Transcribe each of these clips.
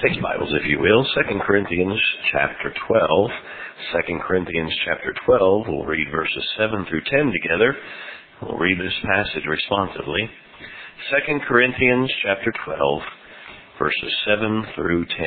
Take Bibles, if you will. 2 Corinthians chapter 12. 2 Corinthians chapter 12. We'll read verses 7 through 10 together. We'll read this passage responsively. 2 Corinthians chapter 12, verses 7 through 10.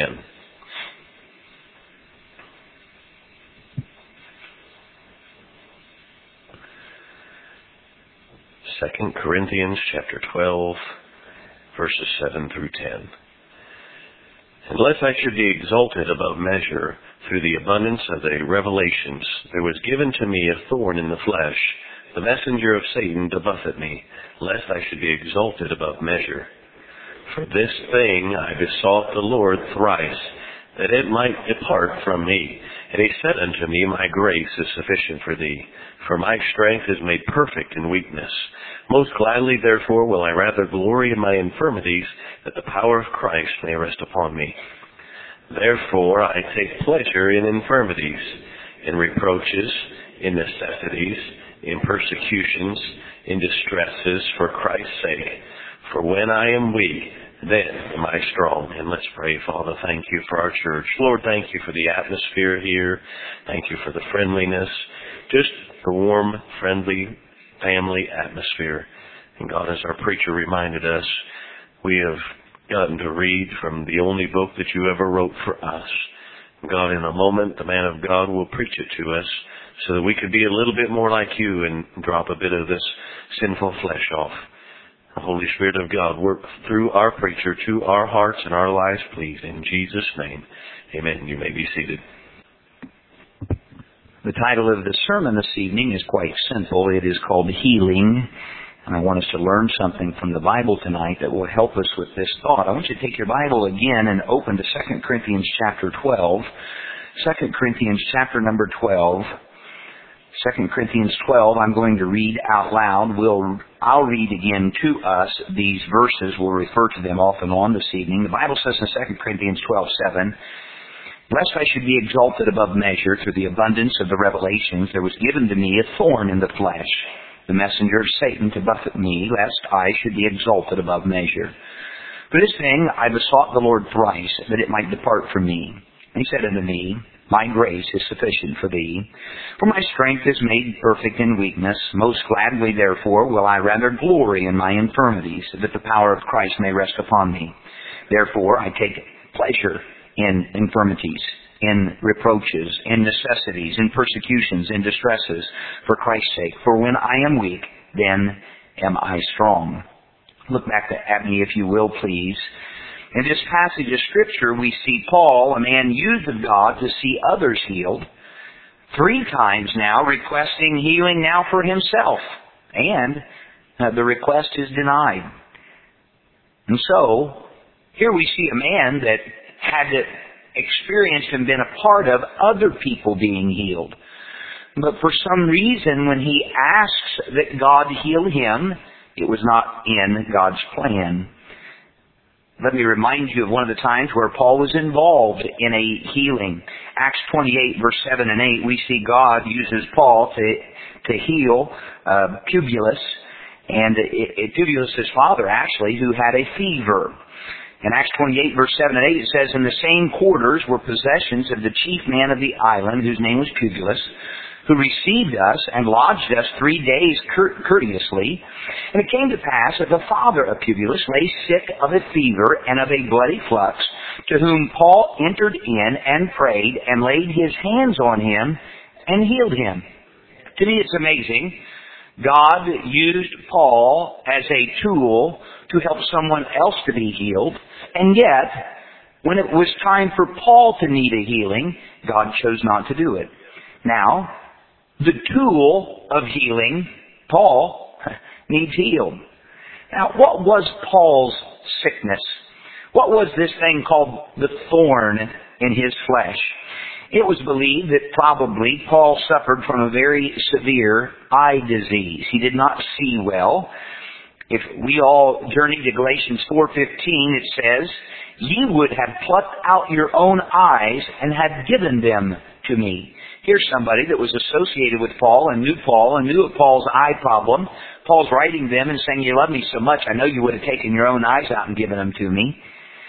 Second Corinthians chapter 12, verses 7 through 10. Unless I should be exalted above measure through the abundance of the revelations, there was given to me a thorn in the flesh, the messenger of Satan to buffet me, lest I should be exalted above measure. For this thing I besought the Lord thrice, that it might depart from me. And he said unto me, My grace is sufficient for thee, for my strength is made perfect in weakness. Most gladly, therefore, will I rather glory in my infirmities, that the power of Christ may rest upon me. Therefore I take pleasure in infirmities, in reproaches, in necessities, in persecutions, in distresses, for Christ's sake. For when I am weak, then am I strong. And let's pray. Father, thank you for our church. Lord, thank you for the atmosphere here. Thank you for the friendliness. Just the warm, friendly, family atmosphere. And God, as our preacher reminded us, we have gotten to read from the only book that you ever wrote for us. God, in a moment, the man of God will preach it to us so that we could be a little bit more like you and drop a bit of this sinful flesh off. The Holy Spirit of God, work through our preacher to our hearts and our lives, please. In Jesus' name, amen. You may be seated. The title of the sermon this evening is quite simple. It is called Healing. And I want us to learn something from the Bible tonight that will help us with this thought. I want you to take your Bible again and open to 2 Corinthians chapter 12. 2 Corinthians chapter number 12. 2 Corinthians 12, I'm going to read out loud. I'll read again to us these verses. We'll refer to them off and on this evening. The Bible says in 2 Corinthians 12:7, Lest I should be exalted above measure through the abundance of the revelations, there was given to me a thorn in the flesh, the messenger of Satan to buffet me, lest I should be exalted above measure. For this thing I besought the Lord thrice, that it might depart from me. And he said unto me, My grace is sufficient for thee, for my strength is made perfect in weakness. Most gladly, therefore, will I rather glory in my infirmities, that the power of Christ may rest upon me. Therefore I take pleasure in infirmities, in reproaches, in necessities, in persecutions, in distresses, for Christ's sake. For when I am weak, then am I strong. Look back at me, if you will, please. In this passage of Scripture, we see Paul, a man used of God to see others healed, 3 times now requesting healing now for himself. And the request is denied. And so, here we see a man that had experienced and been a part of other people being healed. But for some reason, when he asks that God heal him, it was not in God's plan. Let me remind you of one of the times where Paul was involved in a healing. Acts 28, verse 7 and 8, we see God uses Paul to heal Publius, and Publius' father, actually, who had a fever. In Acts 28, verse 7 and 8, it says, In the same quarters were possessions of the chief man of the island, whose name was Publius, who received us and lodged us 3 days courteously. And it came to pass that the father of Publius lay sick of a fever and of a bloody flux, to whom Paul entered in and prayed and laid his hands on him and healed him. To me, it's amazing. God used Paul as a tool to help someone else to be healed, and yet, when it was time for Paul to need a healing, God chose not to do it. Now, the tool of healing, Paul, needs healed. Now, what was Paul's sickness? What was this thing called the thorn in his flesh? It was believed that probably Paul suffered from a very severe eye disease. He did not see well. If we all journey to Galatians 4:15, it says, Ye would have plucked out your own eyes and had given them to me. Here's somebody that was associated with Paul and knew of Paul's eye problem. Paul's writing them and saying, You love me so much, I know you would have taken your own eyes out and given them to me.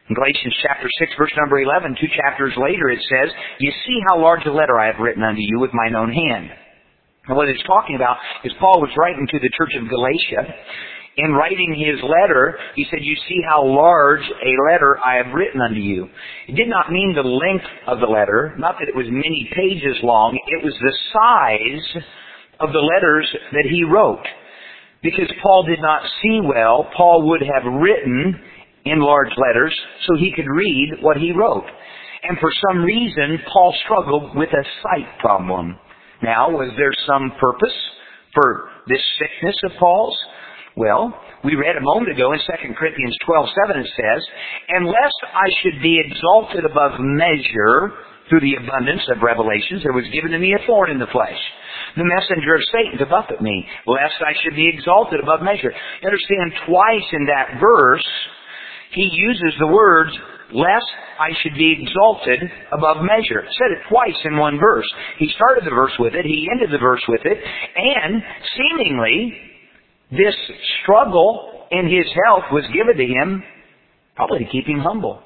In Galatians chapter 6, verse number 11, 2 chapters later, it says, "You see how large a letter I have written unto you with mine own hand." And what it's talking about is Paul was writing to the church of Galatia. In writing his letter, he said, "You see how large a letter I have written unto you." It did not mean the length of the letter, not that it was many pages long. It was the size of the letters that he wrote. Because Paul did not see well, Paul would have written in large letters so he could read what he wrote. And for some reason, Paul struggled with a sight problem. Now, was there some purpose for this sickness of Paul's? Well, we read a moment ago in 2 Corinthians 12:7 it says, "Unless I should be exalted above measure through the abundance of revelations, there was given to me a thorn in the flesh, the messenger of Satan to buffet me, lest I should be exalted above measure." You understand, twice in that verse, he uses the words, "lest I should be exalted above measure." Said it twice in one verse. He started the verse with it, he ended the verse with it, and seemingly this struggle in his health was given to him probably to keep him humble.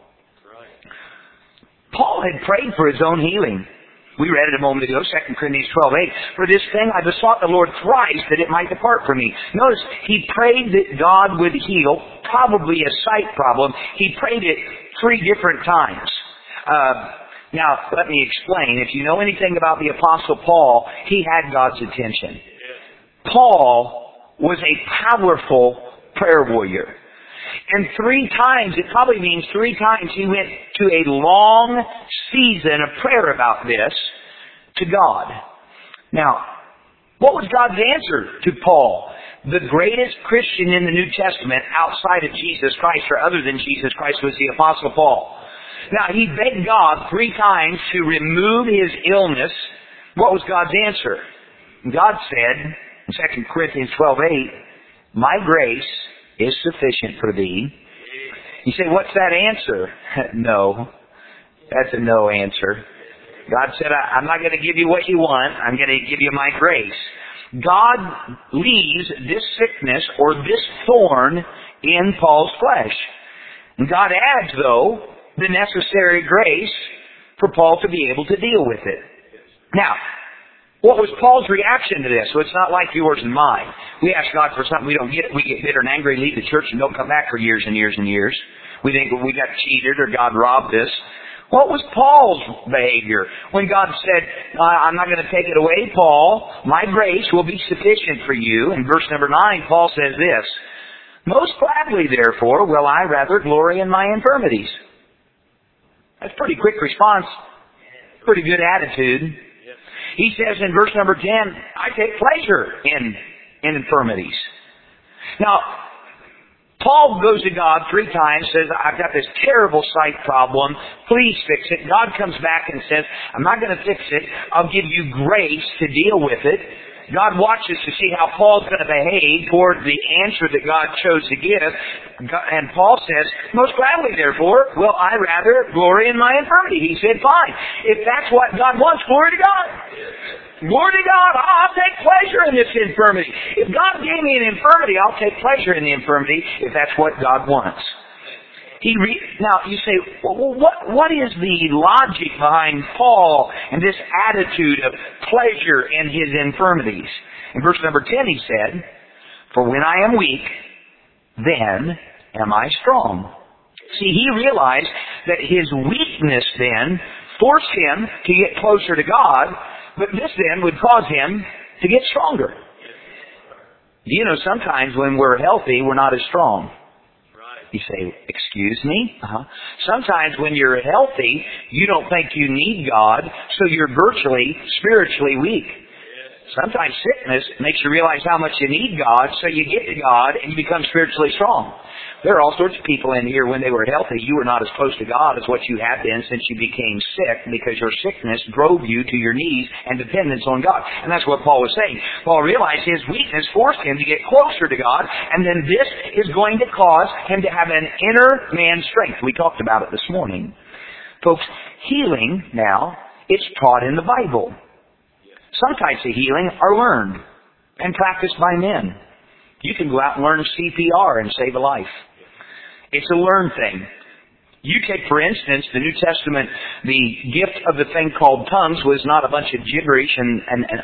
Paul had prayed for his own healing. We read it a moment ago, 2 Corinthians 12:8. "For this thing I besought the Lord thrice that it might depart from me." Notice, he prayed that God would heal, probably a sight problem. He prayed it 3 different times. Now, let me explain. If you know anything about the Apostle Paul, he had God's attention. Paul was a powerful prayer warrior. And 3 times, it probably means 3 times, he went to a long season of prayer about this to God. Now, what was God's answer to Paul? The greatest Christian in the New Testament outside of Jesus Christ, or other than Jesus Christ, was the Apostle Paul. Now, he begged God 3 times to remove his illness. What was God's answer? God said in 2 Corinthians 12:8, "My grace is sufficient for thee." You say, what's that answer? No. That's a no answer. God said, "I'm not going to give you what you want. I'm going to give you my grace." God leaves this sickness or this thorn in Paul's flesh. And God adds, though, the necessary grace for Paul to be able to deal with it. Now, what was Paul's reaction to this? So it's not like yours and mine. We ask God for something we don't get. We get bitter and angry, leave the church, and don't come back for years and years and years. We think we got cheated or God robbed us. What was Paul's behavior when God said, "I'm not going to take it away, Paul. My grace will be sufficient for you." In verse number 9, Paul says this, "Most gladly, therefore, will I rather glory in my infirmities." That's a pretty quick response. Pretty good attitude. He says in verse number 10, "I take pleasure in infirmities." Now, Paul goes to God 3 times, says, "I've got this terrible sight problem. Please fix it." God comes back and says, "I'm not going to fix it. I'll give you grace to deal with it." God watches to see how Paul's going to behave toward the answer that God chose to give. And Paul says, "Most gladly, therefore, will I rather glory in my infirmity." He said, "Fine. If that's what God wants, glory to God. Glory to God. I'll take pleasure in this infirmity. If God gave me an infirmity, I'll take pleasure in the infirmity if that's what God wants." Now, you say, well, what is the logic behind Paul and this attitude of pleasure in his infirmities? In verse number 10 he said, "For when I am weak, then am I strong." See, he realized that his weakness then forced him to get closer to God, but this then would cause him to get stronger. You know, sometimes when we're healthy, we're not as strong. You say, "Excuse me?" Sometimes when you're healthy, you don't think you need God, so you're virtually spiritually weak. Sometimes sickness makes you realize how much you need God, so you get to God and you become spiritually strong. There are all sorts of people in here, when they were healthy, you were not as close to God as what you have been since you became sick, because your sickness drove you to your knees and dependence on God. And that's what Paul was saying. Paul realized his weakness forced him to get closer to God, and then this is going to cause him to have an inner man strength. We talked about it this morning. Folks, healing now, it's taught in the Bible. Some types of healing are learned and practiced by men. You can go out and learn CPR and save a life. It's a learned thing. You take, for instance, the New Testament, the gift of the thing called tongues was not a bunch of gibberish and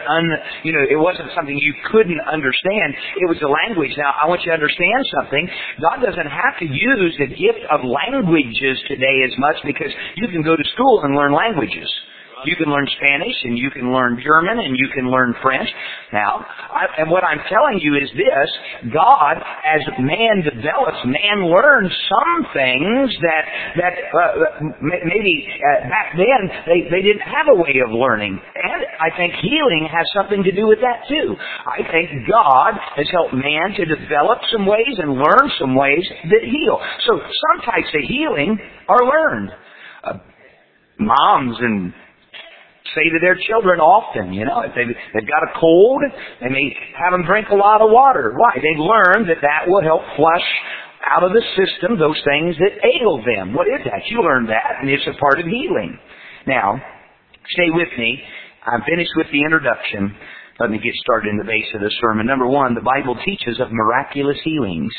it wasn't something you couldn't understand. It was a language. Now, I want you to understand something. God doesn't have to use the gift of languages today as much because you can go to school and learn languages. You can learn Spanish, and you can learn German, and you can learn French. Now, and what I'm telling you is this: God, as man develops, man learns some things that maybe back then they didn't have a way of learning. And I think healing has something to do with that too. I think God has helped man to develop some ways and learn some ways that heal. So some types of healing are learned. Moms and say to their children often, if they've got a cold, they may have them drink a lot of water. Why? They've learned that will help flush out of the system those things that ail them. What is that? You learned that, and it's a part of healing. Now, stay with me. I'm finished with the introduction. Let me get started in the base of the sermon. Number one, the Bible teaches of miraculous healings.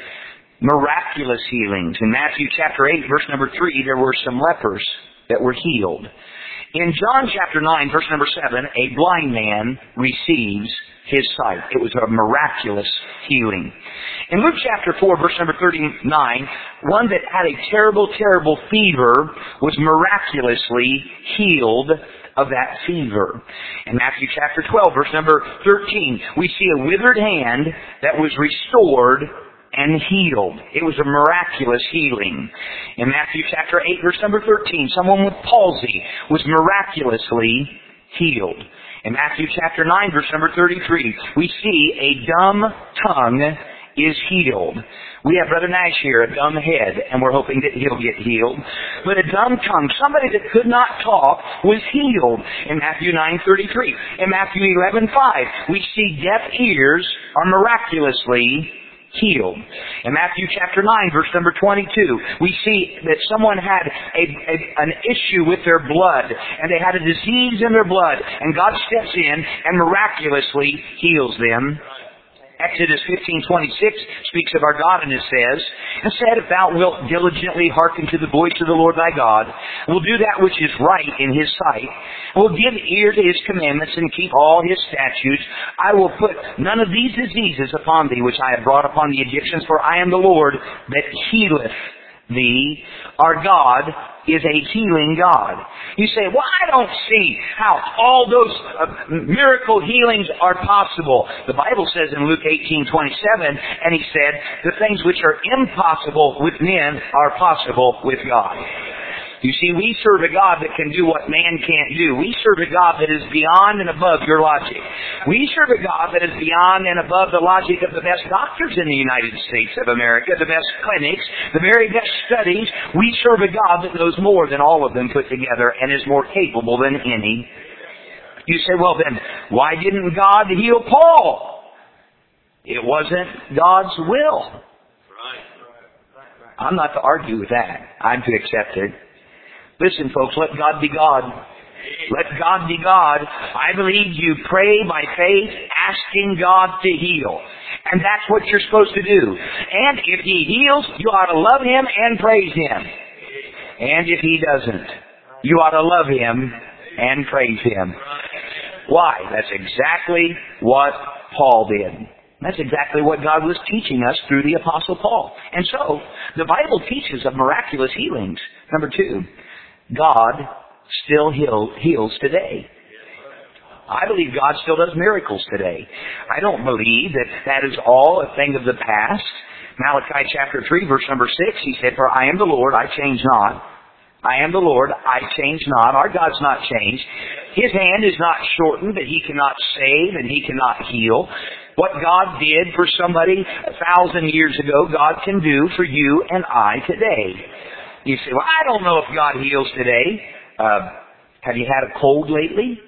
Miraculous healings. In Matthew chapter 8, verse number 3, there were some lepers that were healed. In John chapter 9, verse number 7, a blind man receives his sight. It was a miraculous healing. In Luke chapter 4, verse number 39, one that had a terrible, terrible fever was miraculously healed of that fever. In Matthew chapter 12, verse number 13, we see a withered hand that was restored and healed. It was a miraculous healing. In Matthew chapter 8, verse number 13, someone with palsy was miraculously healed. In Matthew chapter 9, verse number 33, we see a dumb tongue is healed. We have Brother Nash here, a dumb head, and we're hoping that he'll get healed. But a dumb tongue, somebody that could not talk, was healed in Matthew 9:33. In Matthew 11:5, we see deaf ears are miraculously healed. In Matthew chapter 9, verse number 22, we see that someone had an issue with their blood, and they had a disease in their blood, and God steps in and miraculously heals them. Exodus 15:26 speaks of our God, and it says, "And said, if thou wilt diligently hearken to the voice of the Lord thy God, will do that which is right in his sight, will give ear to his commandments, and keep all his statutes, I will put none of these diseases upon thee, which I have brought upon the Egyptians, for I am the Lord that healeth thee." Our God is a healing God. You say, well, I don't see how all those miracle healings are possible. The Bible says in Luke 18:27, and he said, the things which are impossible with men are possible with God. You see, we serve a God that can do what man can't do. We serve a God that is beyond and above your logic. We serve a God that is beyond and above the logic of the best doctors in the United States of America, the best clinics, the very best studies. We serve a God that knows more than all of them put together and is more capable than any. You say, well then, why didn't God heal Paul? It wasn't God's will. I'm not to argue with that. I'm to accept it. Listen, folks, let God be God. Let God be God. I believe you pray by faith, asking God to heal. And that's what you're supposed to do. And if He heals, you ought to love Him and praise Him. And if He doesn't, you ought to love Him and praise Him. Why? That's exactly what Paul did. That's exactly what God was teaching us through the Apostle Paul. And so, the Bible teaches of miraculous healings. Number two, God still heals today. I believe God still does miracles today. I don't believe that is all a thing of the past. Malachi chapter 3, verse number 6, He said, "For I am the Lord, I change not. I am the Lord, I change not." Our God's not changed. His hand is not shortened that He cannot save and He cannot heal. What God did for somebody 1,000 years ago, God can do for you and I today. You say, well, I don't know if God heals today. Have you had a cold lately?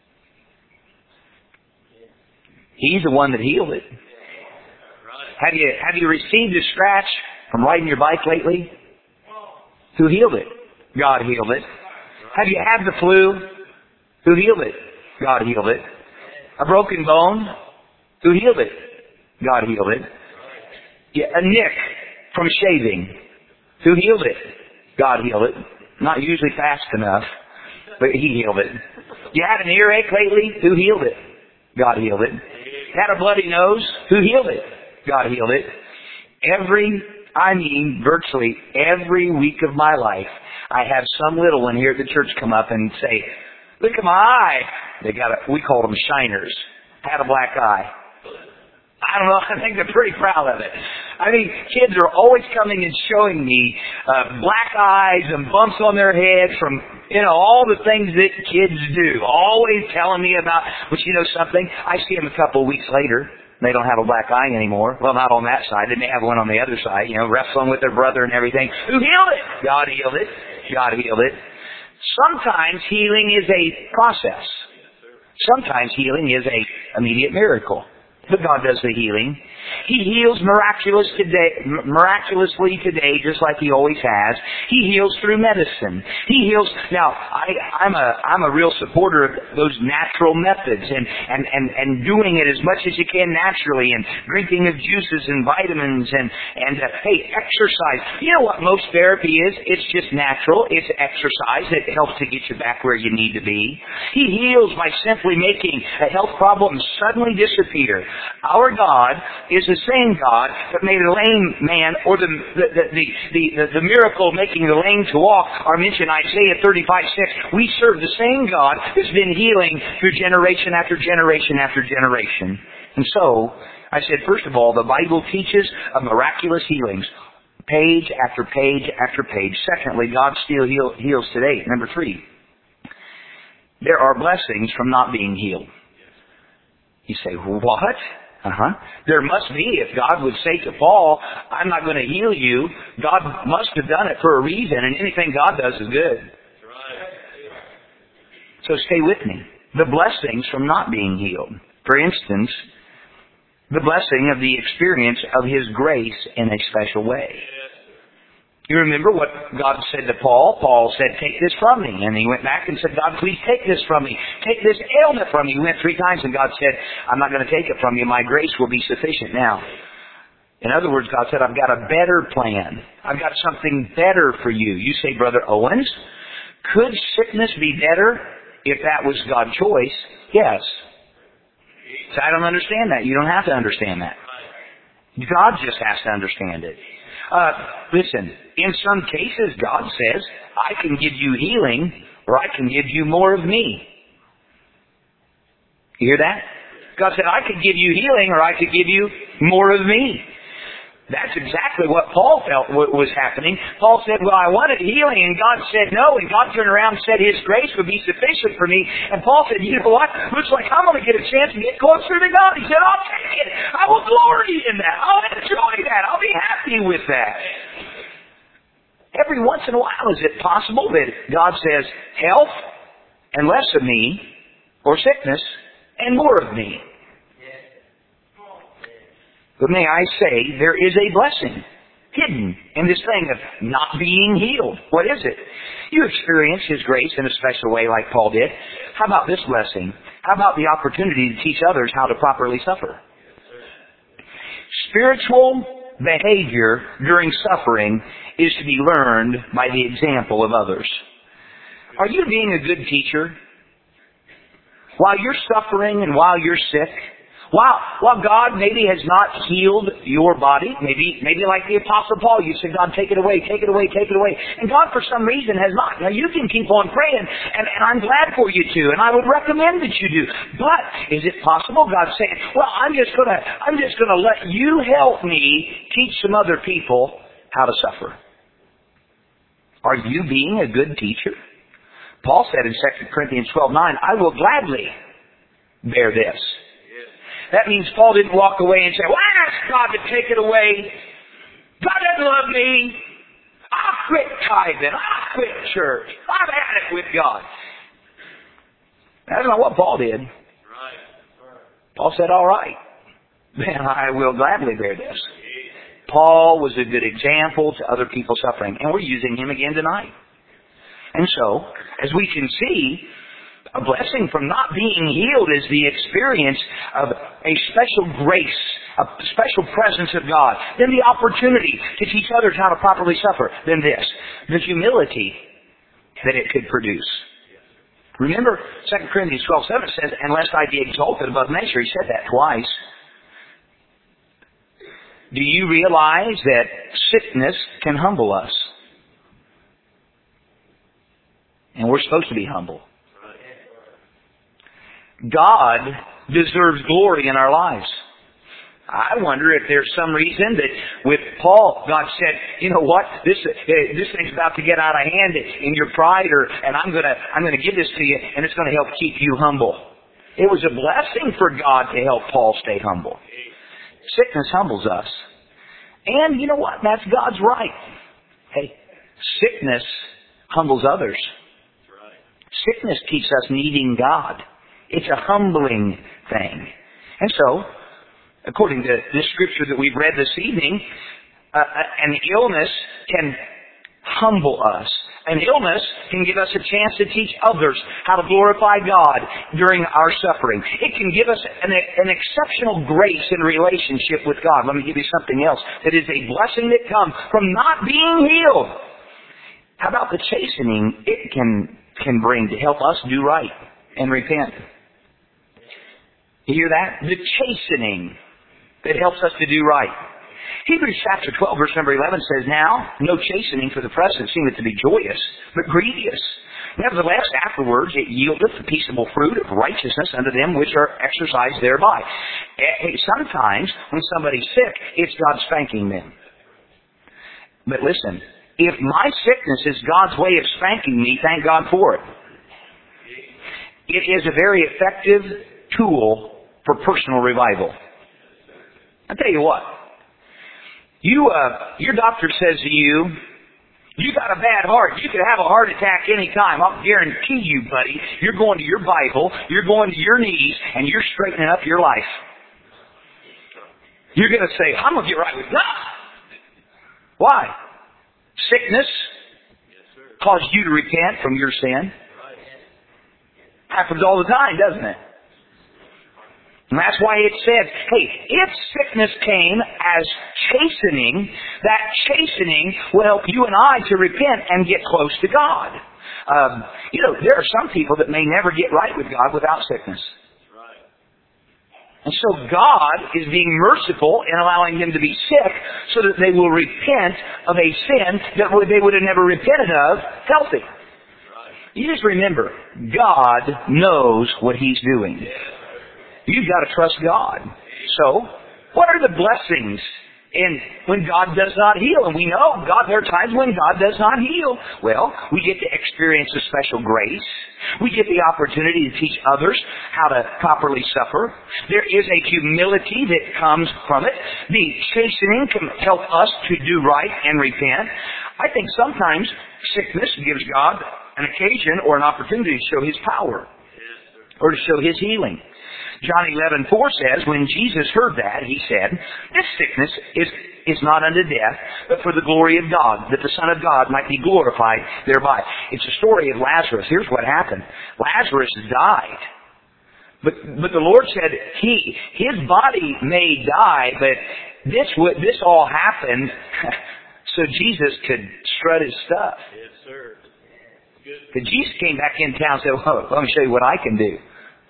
He's the one that healed it. Have you received a scratch from riding your bike lately? Who healed it? God healed it. Have you had the flu? Who healed it? God healed it. A broken bone? Who healed it? God healed it. Yeah, a nick from shaving? Who healed it? God healed it. Not usually fast enough, but He healed it. You had an earache lately? Who healed it? God healed it. Had a bloody nose? Who healed it? God healed it. Virtually every week of my life, I have some little one here at the church come up and say, "Look at my eye." We call them shiners. Had a black eye. I don't know, I think they're pretty proud of it. I mean, kids are always coming and showing me black eyes and bumps on their heads from, all the things that kids do. Always telling me about, but you know something? I see them a couple of weeks later. They don't have a black eye anymore. Well, not on that side. They may have one on the other side, wrestling with their brother and everything. Who healed it? God healed it. God healed it. Sometimes healing is a process. Sometimes healing is an immediate miracle. But God does the healing. He heals miraculously today, just like He always has. He heals through medicine. He heals. Now, I'm a real supporter of those natural methods and doing it as much as you can naturally, and drinking of juices and vitamins and hey, exercise. You know what most therapy is? It's just natural. It's exercise. It helps to get you back where you need to be. He heals by simply making a health problem suddenly disappear. Our God is the same God that made a lame man, or the miracle of making the lame to walk are mentioned in Isaiah 35:6. We serve the same God who's been healing through generation after generation after generation. And so, I said, first of all, the Bible teaches of miraculous healings. Page after page after page. Secondly, God still heals today. Number 3, there are blessings from not being healed. You say, what? There must be. If God would say to Paul, "I'm not going to heal you," God must have done it for a reason, and anything God does is good. So stay with me. The blessings from not being healed. For instance, the blessing of the experience of His grace in a special way. You remember what God said to Paul? Paul said, "Take this from me." And he went back and said, "God, please take this from me. Take this ailment from me." He went 3 times and God said, "I'm not going to take it from you. My grace will be sufficient now." In other words, God said, "I've got a better plan. I've got something better for you." You say, "Brother Owens, could sickness be better if that was God's choice?" Yes. So I don't understand that. You don't have to understand that. God just has to understand it. Listen, in some cases, God says, "I can give you healing, or I can give you more of me." You hear that? God said, "I could give you healing, or I could give you more of me." That's exactly what Paul felt was happening. Paul said, "Well, I wanted healing," and God said no, and God turned around and said His grace would be sufficient for me. And Paul said, "You know what? Looks like I'm going to get a chance to get closer to God." He said, "I'll take it. I will glory in that. I'll enjoy that. I'll be happy with that." Every once in a while, is it possible that God says, "Health and less of me," or sickness and more of me? But may I say, there is a blessing hidden in this thing of not being healed. What is it? You experience His grace in a special way like Paul did. How about this blessing? How about the opportunity to teach others how to properly suffer? Spiritual behavior during suffering is to be learned by the example of others. Are you being a good teacher? While you're suffering and while you're sick, while God maybe has not healed your body, maybe like the Apostle Paul, you said, "God, take it away, take it away, take it away." And God, for some reason, has not. Now, you can keep on praying, and I'm glad for you to, and I would recommend that you do. But is it possible God's saying, "Well, I'm just gonna let you help me teach some other people how to suffer"? Are you being a good teacher? Paul said in 2 Corinthians 12:9, "I will gladly bear this." That means Paul didn't walk away and say, "Well, I asked God to take it away. God doesn't love me. I'll quit tithing. I'll quit church. I've had it with God." That's not what Paul did. Paul said, "All right, then I will gladly bear this." Paul was a good example to other people suffering, and we're using him again tonight. And so, as we can see, a blessing from not being healed is the experience of a special grace a special presence of God, then the opportunity to teach others how to properly suffer, then this, the humility that it could produce. Remember, 2 Corinthians 12:7 says, "Unless I be exalted above measure." He said that twice. Do you realize that sickness can humble us? And we're supposed to be humble. God deserves glory in our lives. I wonder if there's some reason that with Paul, God said, "You know what? This thing's about to get out of hand in your pride, and I'm gonna give this to you, and it's gonna help keep you humble." It was a blessing for God to help Paul stay humble. Sickness humbles us. And you know what? That's God's right. Hey, sickness humbles others. Sickness keeps us needing God. It's a humbling thing. And so, according to this scripture that we've read this evening, an illness can humble us. An illness can give us a chance to teach others how to glorify God during our suffering. It can give us an exceptional grace in relationship with God. Let me give you something else that is a blessing that comes from not being healed. How about the chastening it can bring to help us do right and repent? You hear that? The chastening that helps us to do right. Hebrews chapter 12, verse number 11 says, "Now, no chastening for the present seemeth to be joyous, but grievous. Nevertheless, afterwards it yieldeth the peaceable fruit of righteousness unto them which are exercised thereby." Hey, sometimes when somebody's sick, it's God spanking them. But listen, if my sickness is God's way of spanking me, thank God for it. It is a very effective tool for personal revival. I'll tell you what. Your doctor says to you, "You got a bad heart. You could have a heart attack any time. I'll guarantee you, buddy, you're going to your Bible, you're going to your knees, and you're straightening up your life." You're going to say, "I'm going to get right with God." Why? Sickness caused you to repent from your sin. Happens all the time, doesn't it? And that's why it said, hey, if sickness came as chastening, that chastening will help you and I to repent and get close to God. There are some people that may never get right with God without sickness. And so God is being merciful in allowing them to be sick so that they will repent of a sin that they would have never repented of healthy. You just remember, God knows what He's doing. You've got to trust God. So, what are the blessings when God does not heal? And we know there are times when God does not heal. Well, we get to experience a special grace. We get the opportunity to teach others how to properly suffer. There is a humility that comes from it. The chastening can help us to do right and repent. I think sometimes sickness gives God an occasion or an opportunity to show His power or to show His healing. John 11:4 says, when Jesus heard that, He said, "This sickness is not unto death, but for the glory of God, that the Son of God might be glorified thereby." It's a story of Lazarus. Here's what happened. Lazarus died. But the Lord said, his body may die, but this all happened so Jesus could strut His stuff. Yes, sir. But Jesus came back in town and said, "Oh, let me show you what I can do."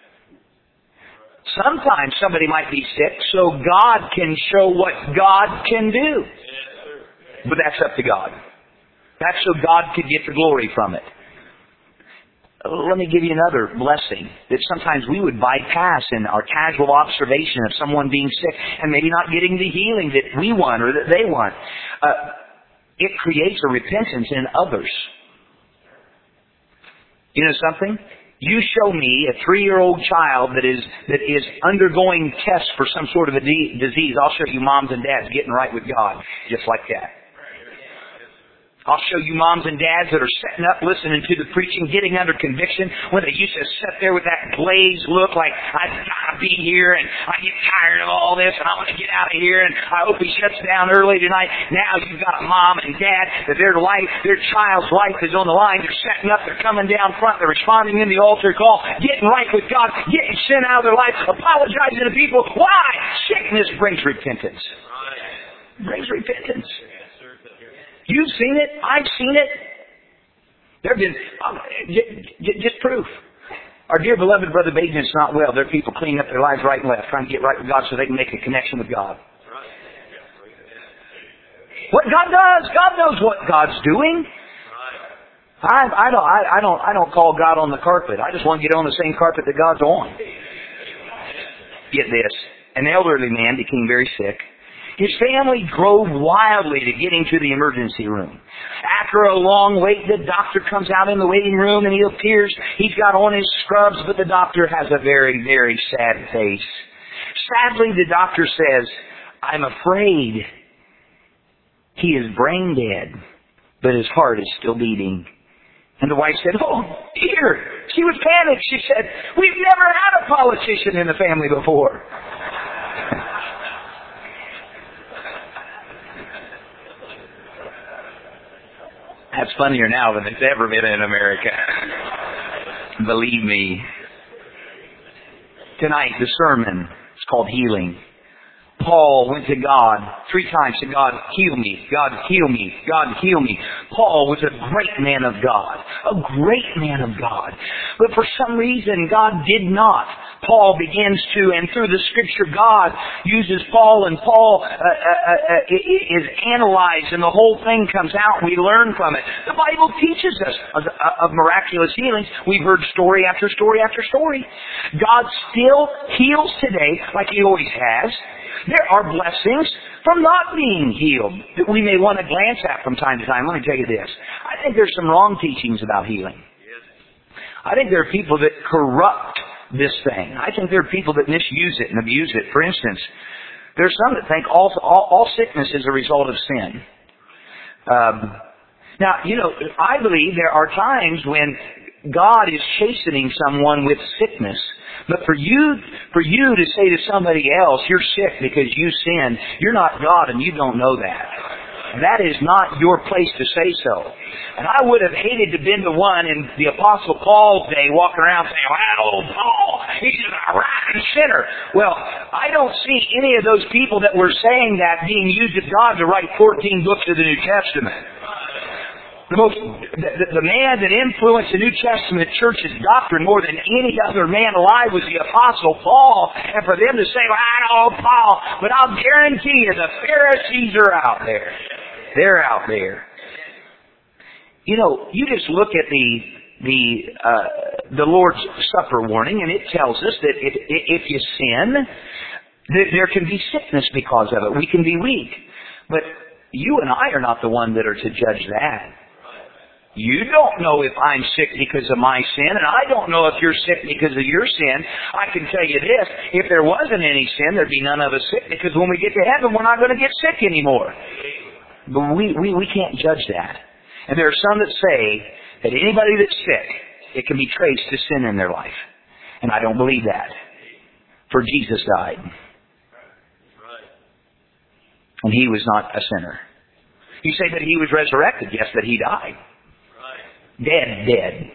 Sometimes somebody might be sick, so God can show what God can do. But that's up to God. That's so God could get the glory from it. Let me give you another blessing that sometimes we would bypass in our casual observation of someone being sick and maybe not getting the healing that we want or that they want. It creates a repentance in others. You know something? You show me a 3-year-old child that is undergoing tests for some sort of a disease. I'll show you moms and dads getting right with God just like that. I'll show you moms and dads that are setting up, listening to the preaching, getting under conviction, when they used to sit there with that glazed look like, I've got to be here, and I get tired of all this, and I want to get out of here, and I hope he shuts down early tonight. Now you've got a mom and dad that their child's life is on the line. They're setting up, they're coming down front, they're responding in the altar call, getting right with God, getting sin out of their life, apologizing to people. Why? Sickness brings repentance. It brings repentance. You've seen it. I've seen it. There have been, just proof. Our dear beloved Brother Bajan's not well. There are people cleaning up their lives right and left, trying to get right with God so they can make a connection with God. What God does, God knows what God's doing. I don't call God on the carpet. I just want to get on the same carpet that God's on. Get this. An elderly man became very sick. His family drove wildly to get him to the emergency room. After a long wait, the doctor comes out in the waiting room and he appears. He's got on his scrubs, but the doctor has a very, very sad face. Sadly, the doctor says, I'm afraid he is brain dead, but his heart is still beating. And the wife said, oh, dear. She was panicked. She said, we've never had a politician in the family before. That's funnier now than it's ever been in America. Believe me. Tonight, the sermon is called Healing. Paul went to God 3 times, said, God, heal me. God, heal me. God, heal me. Paul was a great man of God. A great man of God. But for some reason, God did not. Paul begins to, and through the Scripture, God uses Paul, and Paul is analyzed, and the whole thing comes out. We learn from it. The Bible teaches us of miraculous healings. We've heard story after story after story. God still heals today, like He always has. There are blessings from not being healed that we may want to glance at from time to time. Let me tell you this. I think there's some wrong teachings about healing. I think there are people that corrupt this thing. I think there are people that misuse it and abuse it. For instance, there's some that think all sickness is a result of sin. Now, I believe there are times when God is chastening someone with sickness. But for you to say to somebody else, you're sick because you sinned, you're not God and you don't know that. That is not your place to say so. And I would have hated to have been the one in the Apostle Paul's day walking around saying, well, Paul, he's a rotten sinner. Well, I don't see any of those people that were saying that being used of God to write 14 books of the New Testament. The man that influenced the New Testament church's doctrine more than any other man alive was the Apostle Paul. And for them to say, well, I know Paul, but I'll guarantee you the Pharisees are out there. They're out there. You just look at the Lord's Supper warning, and it tells us that if you sin, there can be sickness because of it. We can be weak. But you and I are not the one that are to judge that. You don't know if I'm sick because of my sin, and I don't know if you're sick because of your sin. I can tell you this, if there wasn't any sin, there'd be none of us sick, because when we get to heaven, we're not going to get sick anymore. But we can't judge that. And there are some that say that anybody that's sick, it can be traced to sin in their life. And I don't believe that. For Jesus died. And He was not a sinner. You say that He was resurrected. Yes, that He died. Dead.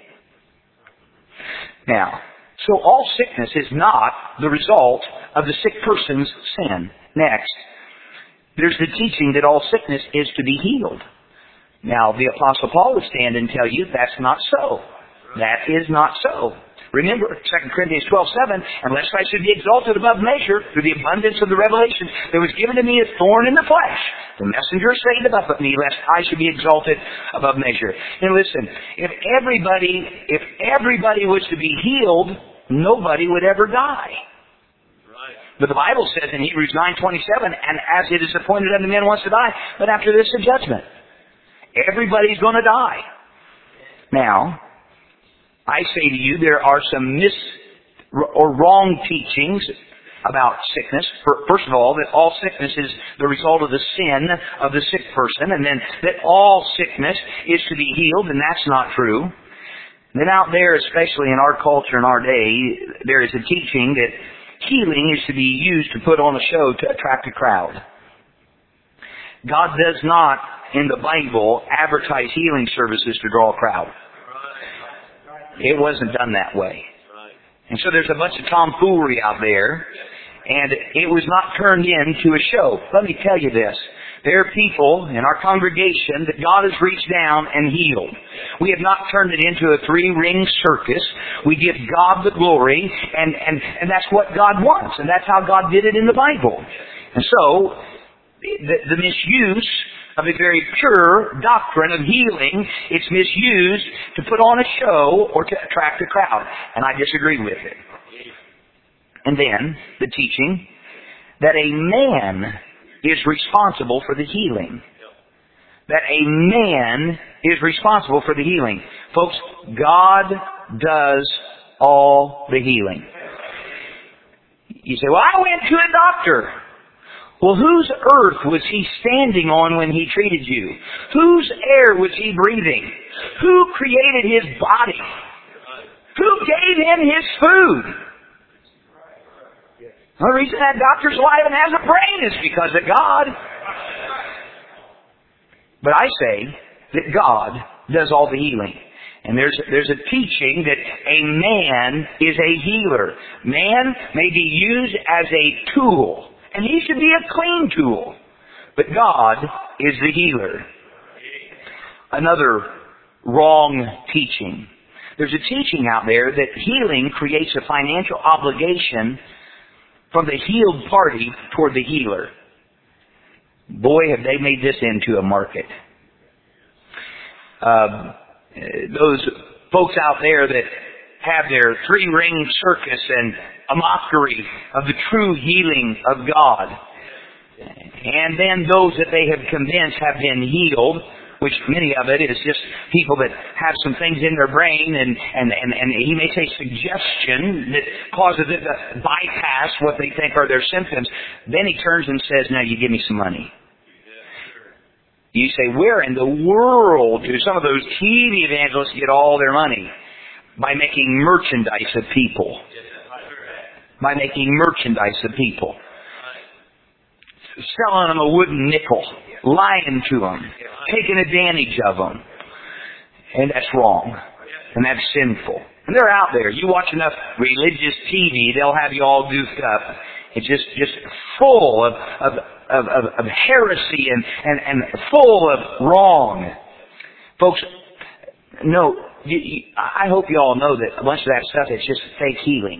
Now, so all sickness is not the result of the sick person's sin. Next, there's the teaching that all sickness is to be healed. Now, the Apostle Paul would stand and tell you that's not so. That is not so. Remember, 2 Corinthians 12:7, unless I should be exalted above measure through the abundance of the revelation, there was given to me a thorn in the flesh, the messenger saying above me, lest I should be exalted above measure. And listen, if everybody was to be healed, nobody would ever die. But the Bible says in Hebrews 9:27, and as it is appointed unto men once to die, but after this a judgment. Everybody's going to die. Now, I say to you, there are some wrong teachings about sickness. First of all, that all sickness is the result of the sin of the sick person, and then that all sickness is to be healed, and that's not true. Then out there, especially in our culture in our day, there is a teaching that healing is to be used to put on a show to attract a crowd. God does not, in the Bible, advertise healing services to draw a crowd. It wasn't done that way. And so there's a bunch of tomfoolery out there, and it was not turned into a show. Let me tell you this. There are people in our congregation that God has reached down and healed. We have not turned it into a three-ring circus. We give God the glory, and that's what God wants, and that's how God did it in the Bible. And so, the misuse of a very pure doctrine of healing, it's misused to put on a show or to attract a crowd. And I disagree with it. And then, the teaching that a man is responsible for the healing. That a man is responsible for the healing. Folks, God does all the healing. You say, well, I went to a doctor. Well, whose earth was he standing on when he treated you? Whose air was he breathing? Who created his body? Who gave him his food? The reason that doctor's alive and has a brain is because of God. But I say that God does all the healing. And there's a teaching that a man is a healer. Man may be used as a tool. And he should be a clean tool. But God is the healer. Another wrong teaching. There's a teaching out there that healing creates a financial obligation from the healed party toward the healer. Boy, have they made this into a market. Those folks out there that have their three-ring circus and a mockery of the true healing of God. And then those that they have convinced have been healed, which many of it is just people that have some things in their brain and he may say suggestion that causes it to bypass what they think are their symptoms. Then he turns and says, now you give me some money. You say, where in the world do some of those TV evangelists get all their money? By making merchandise of people. By making merchandise of people. Selling them a wooden nickel. Lying to them. Taking advantage of them. And that's wrong. And that's sinful. And they're out there. You watch enough religious TV, they'll have you all goofed up. It's just full of heresy and full of wrong. Folks, no, I hope you all know that a bunch of that stuff is just fake healing.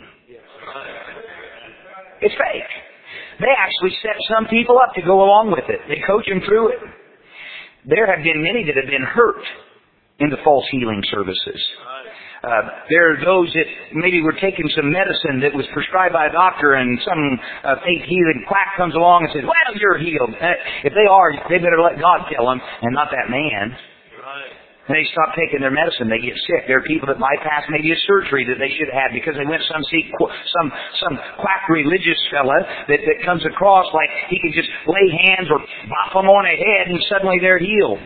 It's fake. They actually set some people up to go along with it. They coach them through it. There have been many that have been hurt in the false healing services. There are those that maybe were taking some medicine that was prescribed by a doctor and some fake healing quack comes along and says, well, you're healed. If they are, they better let God tell them and not that man. And they stop taking their medicine. They get sick. There are people that bypass maybe a surgery that they should have because they went some quack religious fella that comes across like he can just lay hands or bop them on the head and suddenly they're healed.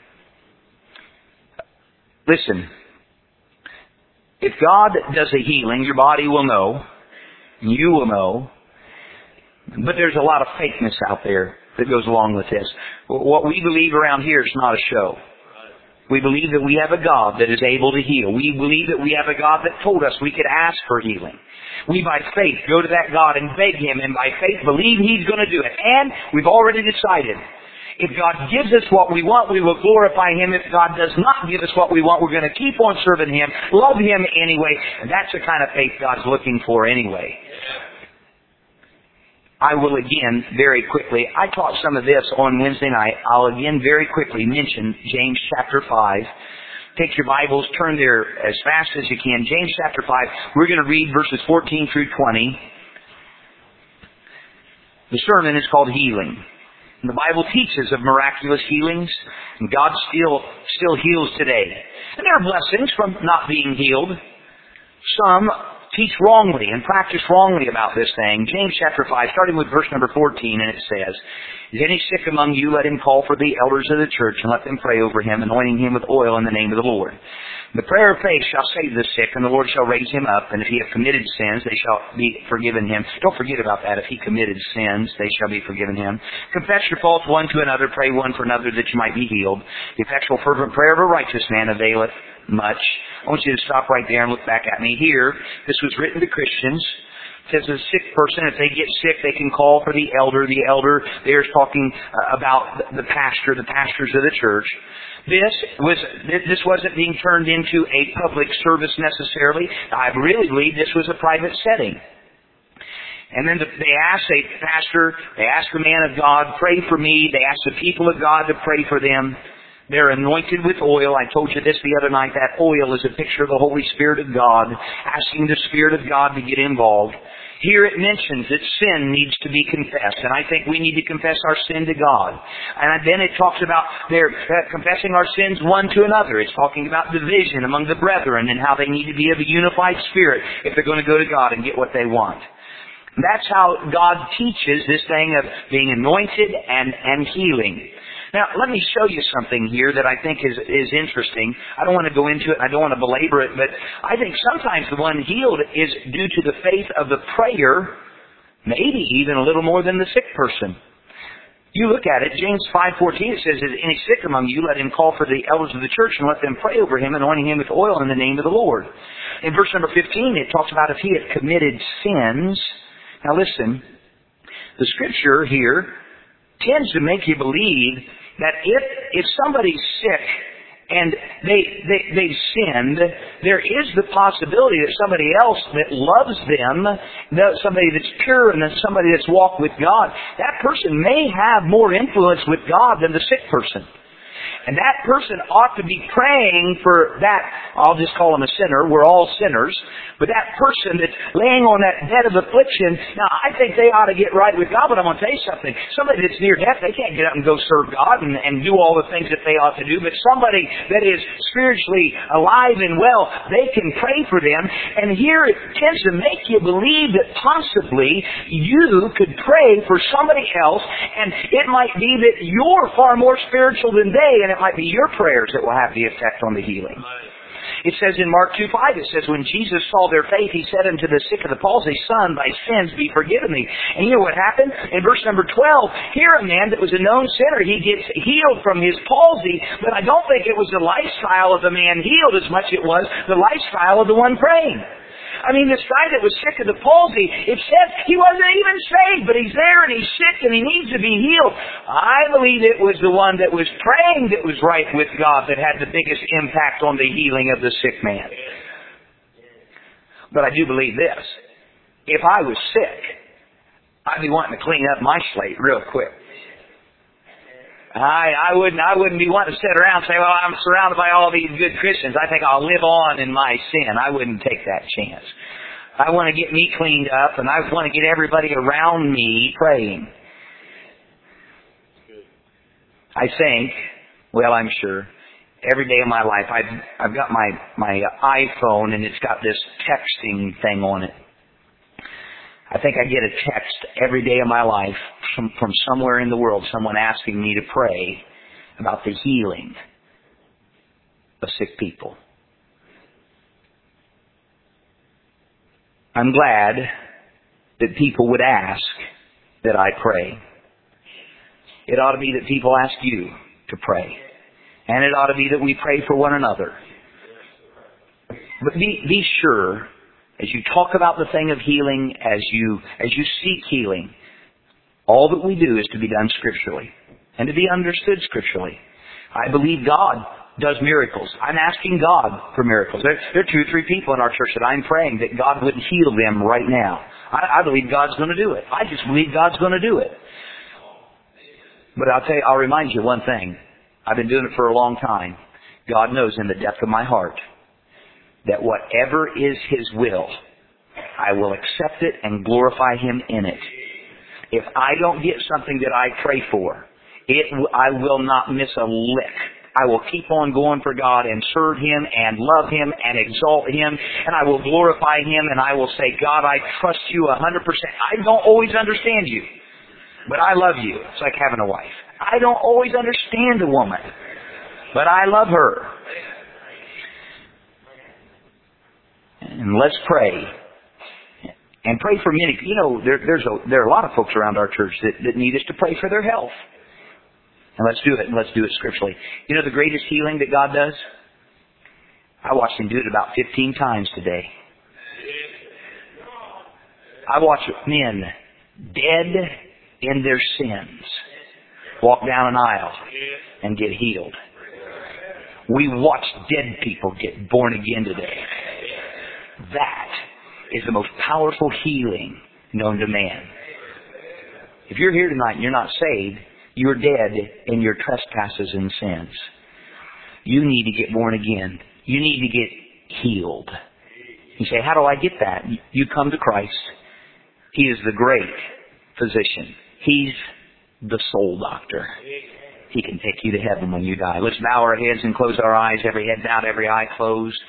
Listen, if God does a healing, your body will know. You will know. But there's a lot of fakeness out there that goes along with this. What we believe around here is not a show. We believe that we have a God that is able to heal. We believe that we have a God that told us we could ask for healing. We, by faith, go to that God and beg Him, and by faith believe He's going to do it. And we've already decided, if God gives us what we want, we will glorify Him. If God does not give us what we want, we're going to keep on serving Him, love Him anyway. And that's the kind of faith God's looking for anyway. I will again, very quickly, I taught some of this on Wednesday night. I'll again very quickly mention James chapter 5. Take your Bibles, turn there as fast as you can. James chapter 5, we're going to read verses 14 through 20. The sermon is called Healing. And the Bible teaches of miraculous healings, and God still heals today. And there are blessings from not being healed. Some teach wrongly and practice wrongly about this thing. James chapter 5, starting with verse number 14, and it says, "Is any sick among you? Let him call for the elders of the church and let them pray over him, anointing him with oil in the name of the Lord. The prayer of faith shall save the sick, and the Lord shall raise him up. And if he have committed sins, they shall be forgiven him." Don't forget about that. If he committed sins, they shall be forgiven him. "Confess your faults one to another, pray one for another that you might be healed. The effectual fervent prayer of a righteous man availeth much." I want you to stop right there and look back at me here. This was written to Christians. It says a sick person, if they get sick, they can call for the elder. The elder, there's talking about the pastor, the pastors of the church. This wasn't being turned into a public service necessarily. I really believe this was a private setting. And then they asked a pastor, they asked the man of God, "Pray for me." They asked the people of God to pray for them. They're anointed with oil. I told you this the other night. That oil is a picture of the Holy Spirit of God, asking the Spirit of God to get involved. Here it mentions that sin needs to be confessed, and I think we need to confess our sin to God. And then it talks about their confessing our sins one to another. It's talking about division among the brethren and how they need to be of a unified spirit if they're going to go to God and get what they want. That's how God teaches this thing of being anointed and healing. Now, let me show you something here that I think is interesting. I don't want to go into it. I don't want to belabor it, but I think sometimes the one healed is due to the faith of the prayer, maybe even a little more than the sick person. You look at it, James 5:14, it says, "Is any sick among you, let him call for the elders of the church and let them pray over him, anointing him with oil in the name of the Lord." In verse number 15, it talks about if he had committed sins. Now listen, the Scripture here tends to make you believe that if somebody's sick and they've sinned, there is the possibility that somebody else that loves them, somebody that's pure and somebody that's walked with God, that person may have more influence with God than the sick person. And that person ought to be praying for that, I'll just call him a sinner, we're all sinners, but that person that's laying on that bed of affliction, now I think they ought to get right with God, but I'm going to tell you something. Somebody that's near death, they can't get up and go serve God and do all the things that they ought to do, but somebody that is spiritually alive and well, they can pray for them. And here it tends to make you believe that possibly you could pray for somebody else, and it might be that you're far more spiritual than they, and it might be your prayers that will have the effect on the healing. It says in Mark 2:5, it says, "When Jesus saw their faith, he said unto the sick of the palsy, Son, thy sins be forgiven thee." And you know what happened? In verse number 12, here a man that was a known sinner, he gets healed from his palsy, but I don't think it was the lifestyle of the man healed as much as it was the lifestyle of the one praying. I mean, this guy that was sick of the palsy, it says he wasn't even saved, but he's there and he's sick and he needs to be healed. I believe it was the one that was praying that was right with God that had the biggest impact on the healing of the sick man. But I do believe this. If I was sick, I'd be wanting to clean up my slate real quick. I wouldn't be wanting to sit around and say, "Well, I'm surrounded by all these good Christians. I think I'll live on in my sin." I wouldn't take that chance. I want to get me cleaned up, and I want to get everybody around me praying. I think, well, I'm sure, every day of my life, I've got my iPhone, and it's got this texting thing on it. I think I get a text every day of my life from somewhere in the world, someone asking me to pray about the healing of sick people. I'm glad that people would ask that I pray. It ought to be that people ask you to pray. And it ought to be that we pray for one another. But be sure, as you talk about the thing of healing, as you seek healing, all that we do is to be done scripturally and to be understood scripturally. I believe God does miracles. I'm asking God for miracles. There are 2 or 3 people in our church that I'm praying that God would heal them right now. I believe God's going to do it. I just believe God's going to do it. But I'll remind you one thing. I've been doing it for a long time. God knows in the depth of my heart that whatever is His will, I will accept it and glorify Him in it. If I don't get something that I pray for, I will not miss a lick I will keep on going for God and serve Him and love Him and exalt Him, and I will glorify Him, and I will say, God, I trust You 100%. I don't always understand You, but I love You. It's like having a wife. I don't always understand a woman, but I love her. And let's pray. And pray for many. You know, there are a lot of folks around our church that need us to pray for their health. And let's do it. And let's do it scripturally. You know the greatest healing that God does? I watched Him do it about 15 times today. I watched men dead in their sins walk down an aisle and get healed. We watched dead people get born again today. That is the most powerful healing known to man. If you're here tonight and you're not saved, you're dead in your trespasses and sins. You need to get born again. You need to get healed. You say, how do I get that? You come to Christ. He is the great physician. He's the soul doctor. He can take you to heaven when you die. Let's bow our heads and close our eyes. Every head bowed, every eye closed.